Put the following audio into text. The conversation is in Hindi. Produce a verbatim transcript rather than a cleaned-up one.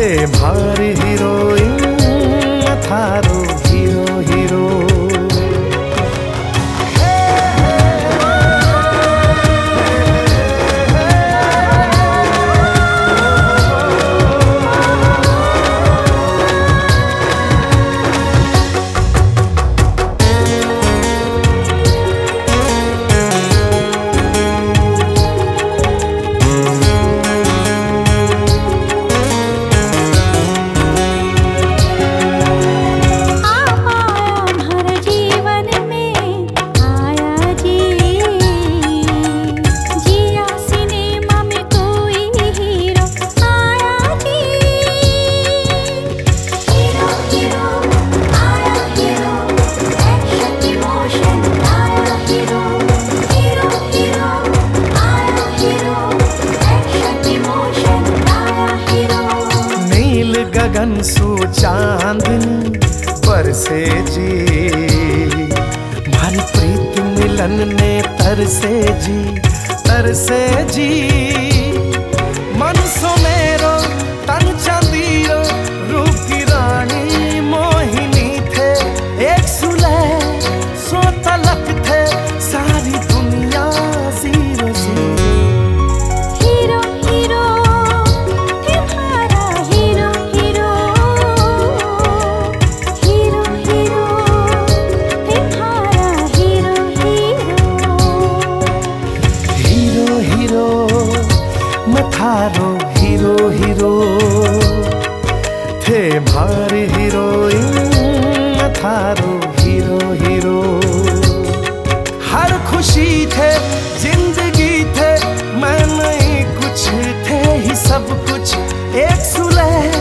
थे हमारी हीरोइन थारो हीरो हीरो। गगन सो चांदनी बरसे जी, भारी प्रीत मिलन ने तरसे जी तरसे जी। मन सो मेरो तन चंदीरो रूप की रानी मोहिनी थे, एक सुलह सो तलक थे सारी दुनिया जीरो जीरो। थारो हीरो हीरो थे हमारी हीरोइन थारो हीरो हीरो। हर खुशी थे जिंदगी थे मैं नहीं कुछ थे ही सब कुछ, एक सुलह